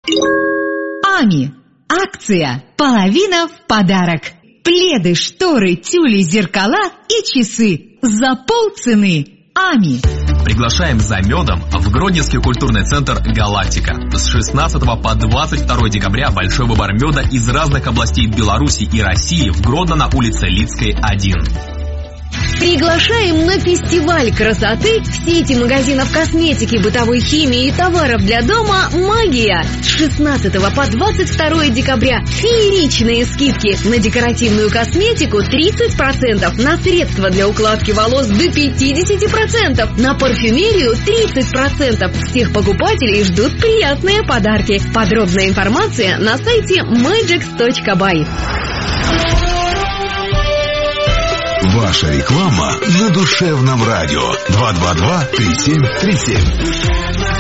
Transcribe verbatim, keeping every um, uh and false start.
Ами. Акция «Половина в подарок». Пледы, шторы, тюли, зеркала и часы за полцены. Ами. Приглашаем за медом в Гродненский культурный центр «Галактика». С шестнадцатого по двадцать второе декабря большой выбор меда из разных областей Беларуси и России в Гродно на улице Лицкой, один. Приглашаем на фестиваль красоты в сети магазинов косметики, бытовой химии и товаров для дома «Магия». С шестнадцатого по двадцать второе декабря фееричные скидки на декоративную косметику тридцать процентов, на средства для укладки волос до пятьдесят процентов, на парфюмерию тридцать процентов. Всех покупателей ждут приятные подарки. Подробная информация на сайте мэджикс точка бай. Ваша реклама на душевном радио. два два два три семь три семь.